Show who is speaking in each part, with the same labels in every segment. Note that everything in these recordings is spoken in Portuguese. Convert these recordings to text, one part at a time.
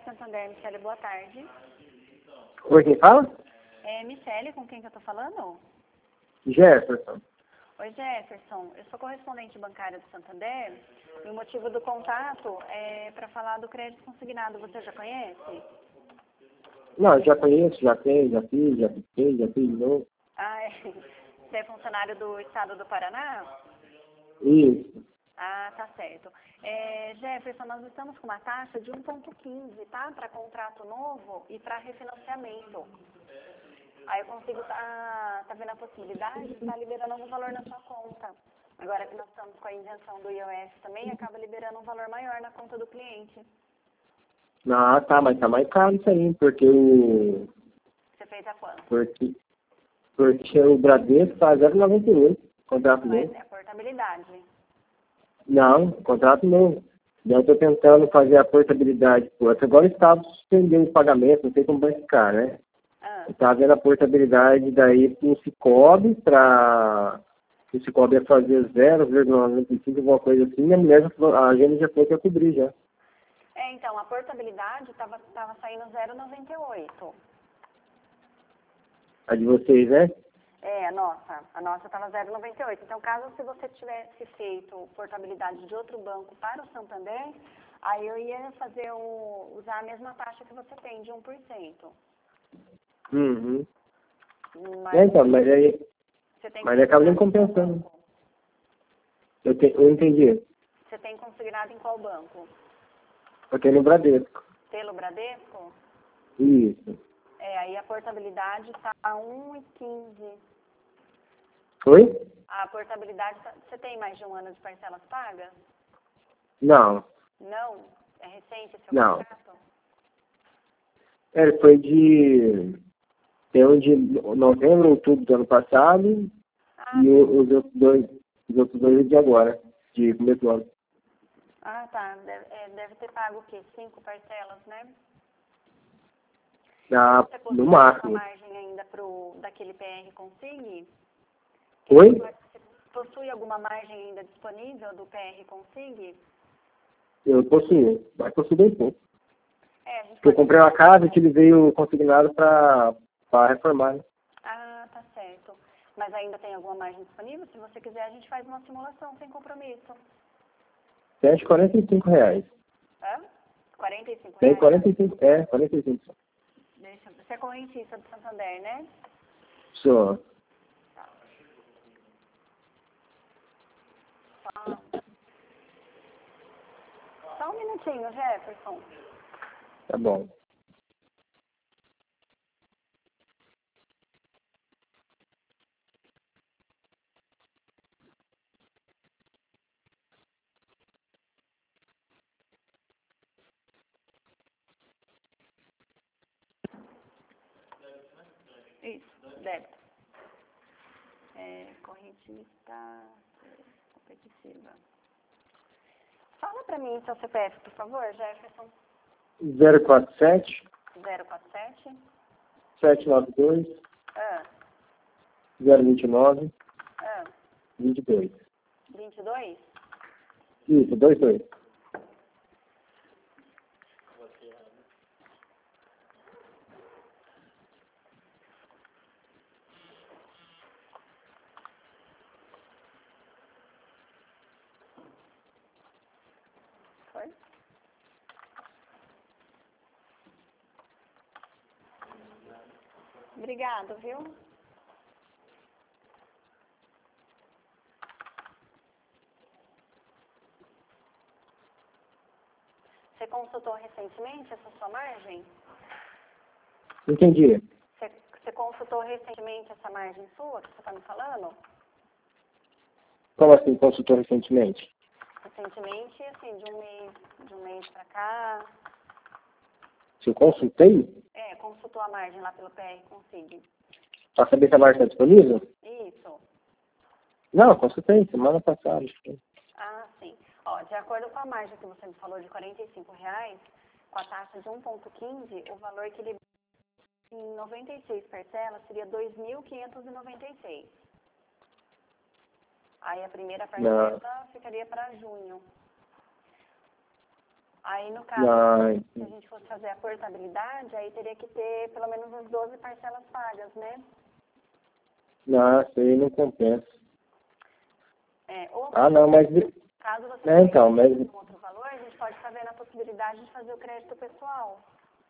Speaker 1: Santander, Michele, boa tarde.
Speaker 2: Oi, quem fala?
Speaker 1: É Michele, com quem que eu tô falando?
Speaker 2: Jefferson.
Speaker 1: Oi, Jefferson. Eu sou correspondente bancária do Santander e o motivo do contato é para falar do crédito consignado. Você já conhece?
Speaker 2: Não, já conheço, já tenho, já fiz de novo.
Speaker 1: Ah, é. Você é funcionário do Estado do Paraná?
Speaker 2: Isso.
Speaker 1: Ah, tá certo. Jefferson, nós estamos com uma taxa de 1,15, tá? Para contrato novo e para refinanciamento. Aí eu consigo tá vendo a possibilidade de estar liberando algum valor na sua conta. Agora que nós estamos com a isenção do IOF também, acaba liberando um valor maior na conta do cliente.
Speaker 2: Ah, tá, mas tá mais caro isso aí, porque o...
Speaker 1: Você fez a quanto?
Speaker 2: Porque o Bradesco tá 0,98, contrato
Speaker 1: Mas
Speaker 2: novo.
Speaker 1: é a portabilidade.
Speaker 2: Não, contrato novo. Eu tô tentando fazer a portabilidade. Pô, até agora o Estado suspendeu o pagamento, não sei como vai ficar, né? Eu tava vendo a portabilidade daí com o Cicobi para... O Cicobi ia fazer 0,95, alguma coisa assim, e a mulher já falou, a agência já falou que ia cobrir já.
Speaker 1: Então, a portabilidade estava saindo 0,98.
Speaker 2: A de vocês, né?
Speaker 1: A nossa estava 0,98. Então, caso se você tivesse feito portabilidade de outro banco para o Santander, aí eu ia usar a mesma taxa que você tem, de 1%.
Speaker 2: Uhum.
Speaker 1: Mas,
Speaker 2: Mas aí acaba nem compensando. Eu entendi.
Speaker 1: Você tem consignado em qual banco?
Speaker 2: Eu tenho no Bradesco.
Speaker 1: Pelo Bradesco?
Speaker 2: Isso.
Speaker 1: Aí a portabilidade está a 1,15.
Speaker 2: Oi?
Speaker 1: A portabilidade, você tem mais de um ano de parcelas pagas?
Speaker 2: Não.
Speaker 1: Não? É recente esse seu
Speaker 2: Não.
Speaker 1: contrato?
Speaker 2: Foi tem um de novembro, outubro do ano passado e os outros dois de agora, de começo do ano.
Speaker 1: Ah, tá. Deve ter pago o quê? 5 parcelas, né?
Speaker 2: No
Speaker 1: Você
Speaker 2: máximo.
Speaker 1: uma margem ainda daquele PR Consig?
Speaker 2: Oi?
Speaker 1: Você possui alguma margem ainda disponível do PR Consig?
Speaker 2: Eu possuo, mas possuo bem pouco.
Speaker 1: Porque
Speaker 2: eu comprei uma casa e utilizei o consignado para reformar. Né?
Speaker 1: Ah, tá certo. Mas ainda tem alguma margem disponível? Se você quiser, a gente faz uma simulação sem compromisso.
Speaker 2: Tem de R$45.
Speaker 1: Hã? R$45?
Speaker 2: Tem 45, 45.
Speaker 1: Você é correntista do Santander, né?
Speaker 2: Só.
Speaker 1: Só um minutinho, Jefferson.
Speaker 2: Tá bom.
Speaker 1: Isso, débito. Correntista competitiva. Fala pra mim seu CPF, por favor, Jefferson.
Speaker 2: 047
Speaker 1: 047
Speaker 2: 792 029 22.
Speaker 1: 22?
Speaker 2: Isso, 22.
Speaker 1: Foi? Obrigado, viu? Você consultou recentemente essa sua margem?
Speaker 2: Entendi.
Speaker 1: Você consultou recentemente essa margem sua que você está me falando?
Speaker 2: Como assim, consultou recentemente?
Speaker 1: Recentemente, assim, de um mês pra cá.
Speaker 2: Se eu consultei?
Speaker 1: Consultou a margem lá pelo PR Consig.
Speaker 2: Para saber se a margem está disponível?
Speaker 1: Isso.
Speaker 2: Não, consultei, semana passada.
Speaker 1: Ah, sim. Ó, de acordo com a margem que você me falou de R$45, com a taxa de 1,15, o valor que ele em 96 parcelas seria 2.596. Aí a primeira parcela ficaria para junho. Aí, no caso,
Speaker 2: Não,
Speaker 1: se a gente fosse fazer a portabilidade, aí teria que ter pelo menos as 12 parcelas pagas, né?
Speaker 2: não, isso aí não compensa.
Speaker 1: Ou,
Speaker 2: Não, mas...
Speaker 1: caso você
Speaker 2: então, mas...
Speaker 1: um outro valor, a gente pode estar vendo a possibilidade de fazer o crédito pessoal.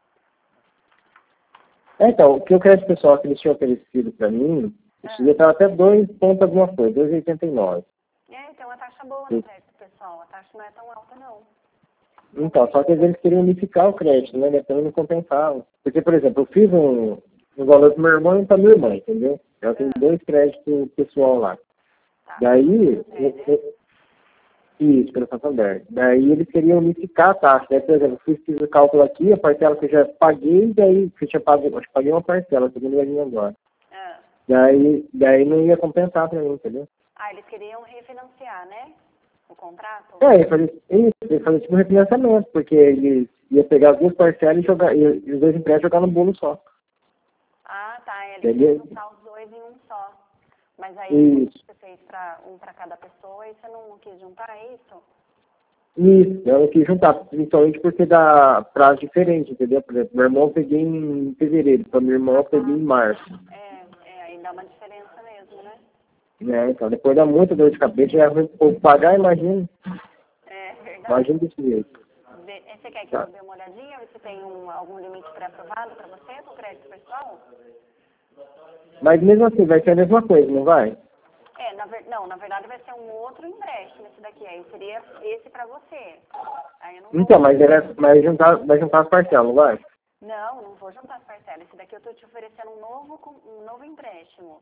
Speaker 2: Então, o que o crédito pessoal que eles tinham oferecido para mim, isso já estava até 2 pontos alguma coisa, 2,89.
Speaker 1: Então a taxa boa no crédito pessoal, a taxa não é tão alta não.
Speaker 2: Então, só que eles queriam unificar o crédito, né? Então não compensava. Porque, por exemplo, eu fiz um valor para meu irmão e para minha irmã, entendeu? Eu tenho 2 créditos pessoal lá.
Speaker 1: Tá.
Speaker 2: Daí, isso, pelo Santander. Daí eles queriam unificar a taxa. Daí, por exemplo, eu fiz o cálculo aqui, a parcela que eu já paguei, daí que eu tinha pago, acho que paguei uma parcela, a segunda vai vir agora. Daí não ia compensar para mim, entendeu?
Speaker 1: Eles queriam refinanciar, né? O contrato?
Speaker 2: Ele fazia tipo refinanciamento, porque ele ia pegar as 2 parcelas e os 2 empréstimos jogar no bolo só.
Speaker 1: Tá. Ele ia juntar os 2 em um só. Mas aí você fez um para cada pessoa e você não quis juntar, é isso?
Speaker 2: Isso, eu não quis juntar, principalmente porque dá prazo diferente, entendeu? Por exemplo, meu irmão eu peguei em fevereiro, então minha irmã eu peguei em março.
Speaker 1: Aí dá uma diferença mesmo, né?
Speaker 2: Então depois dá muita dor de cabeça, já é ruim pro povo pagar, imagina.
Speaker 1: Verdade.
Speaker 2: Imagina desse jeito.
Speaker 1: Você quer que eu dê uma olhadinha, ver se tem algum limite pré-aprovado para você, para o crédito pessoal?
Speaker 2: Mas mesmo assim, vai ser a mesma coisa, não vai?
Speaker 1: Na verdade vai ser um outro empréstimo esse daqui, aí seria esse para você. Aí eu não
Speaker 2: Então, mas vai juntar as parcelas, não vai?
Speaker 1: Não vou juntar as parcelas. Esse daqui eu estou te oferecendo um novo empréstimo.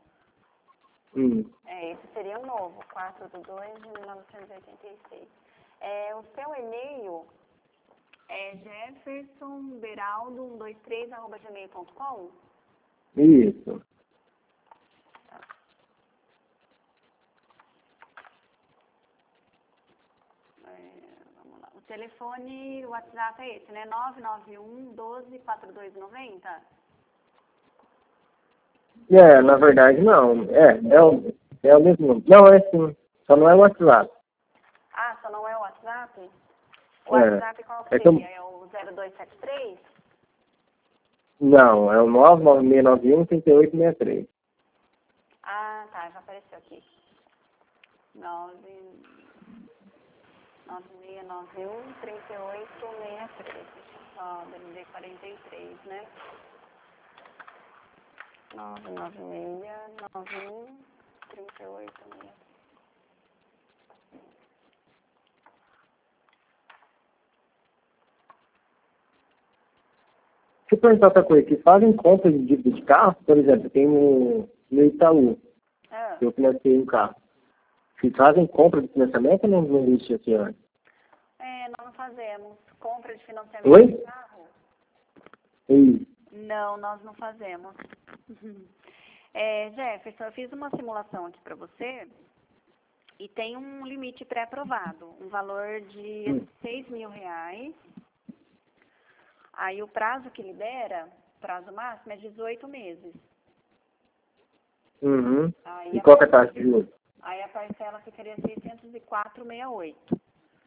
Speaker 1: Esse seria um novo, 4/2/1986. O seu e-mail é jeffersonberaldo123@gmail.com?
Speaker 2: Isso.
Speaker 1: Vamos lá. O telefone, o WhatsApp é esse, né? 991-12-4290?
Speaker 2: Na verdade não. É o mesmo número. Não, é sim. Só não é o WhatsApp.
Speaker 1: Só não é o WhatsApp? O WhatsApp qual que seria? É o 0273?
Speaker 2: Não, é o 99691-3863.
Speaker 1: Tá, já apareceu aqui. 9691-3863. Só DDD 43, né? 99691-3863.
Speaker 2: Deixa eu perguntar outra coisa. Que fazem compra de dívida de carro, por exemplo, tem no Itaú, eu financei um carro. Se fazem compra de financiamento ou não existe aqui antes?
Speaker 1: Nós não fazemos. Compra de financiamento de carro? Não, nós não fazemos. Jefferson, eu fiz uma simulação aqui para você e tem um limite pré-aprovado, um valor de R$6.000. Aí o prazo que libera, prazo máximo, é 18 meses.
Speaker 2: E qual que é a taxa de juros?
Speaker 1: Aí a parcela ficaria 604,68.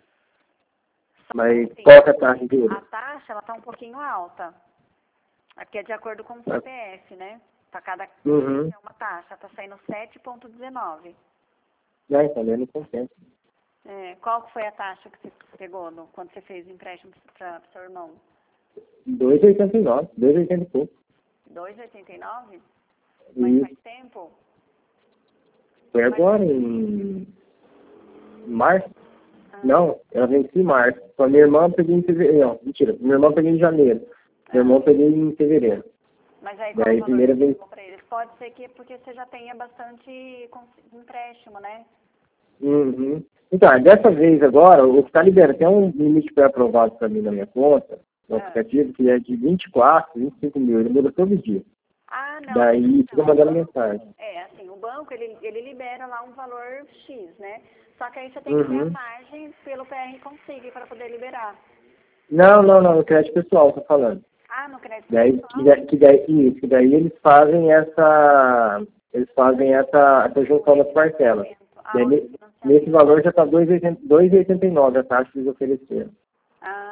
Speaker 2: Mas qual que é a taxa de juros?
Speaker 1: A taxa, ela está um pouquinho alta. Aqui é de acordo com o CPF, né? Para cada cliente é uma taxa. Está saindo 7,19.
Speaker 2: Então não compensa.
Speaker 1: Qual que foi a taxa que você pegou quando você fez o empréstimo para o seu irmão?
Speaker 2: 2,89. 2,80 e pouco.
Speaker 1: 2,89? Mas faz tempo?
Speaker 2: Foi agora, em março. Não, eu venci em março. Com a minha irmã eu peguei em fevereiro. Não, mentira. Minha irmã eu peguei em janeiro. Meu irmão eu peguei em fevereiro.
Speaker 1: Mas aí qual o valor que você pegou para eles? Pode ser que porque você já tenha bastante empréstimo, né?
Speaker 2: Então, dessa vez agora, o que está liberando, tem um limite pré-aprovado para mim na minha conta, no aplicativo, que é de 24, 25 mil. Ele muda todo dia.
Speaker 1: Não.
Speaker 2: Daí fica mandando mensagem.
Speaker 1: Assim, o banco, ele libera lá um valor X, né? Só que aí você tem que ter a margem pelo PR Consigne para poder liberar.
Speaker 2: Não, no crédito pessoal, tô falando.
Speaker 1: No crédito
Speaker 2: pessoal? Que daí eles fazem essa junção das parcelas. Nesse valor já está 2,89 a taxa que eles ofereceram.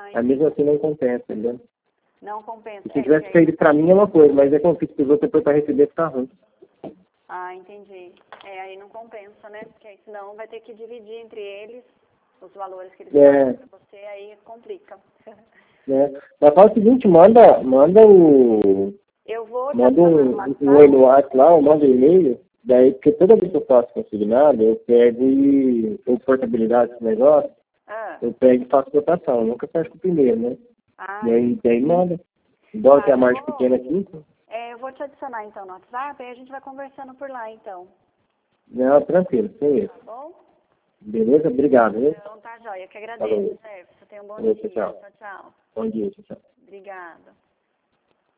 Speaker 2: Aí mesmo assim não compensa, entendeu?
Speaker 1: Não compensa.
Speaker 2: Se tivesse feito pra mim é uma coisa, mas é como fiz pros outros, depois pra receber fica ruim.
Speaker 1: Ah, entendi. Aí não compensa, né? Porque aí senão vai ter que dividir entre eles os valores que eles pagam pra você, aí complica.
Speaker 2: Mas fala o seguinte, manda
Speaker 1: eu vou
Speaker 2: um oi no WhatsApp lá, ou manda um e-mail, daí, porque toda vez que eu faço consignado, eu pego ou portabilidade desse negócio, eu pego e faço cotação, eu nunca fecho com o primeiro, né? E daí manda. Igual tem a margem pequena aqui.
Speaker 1: Eu vou te adicionar então no WhatsApp, aí a gente vai conversando por lá então.
Speaker 2: Não, tranquilo, sem isso.
Speaker 1: Tá bom?
Speaker 2: Beleza? Obrigado, né?
Speaker 1: Então tá, joia. Eu que agradeço, Sérgio. Você tem um bom dia. Tchau, tchau.
Speaker 2: Bom dia, tchau.
Speaker 1: Obrigada.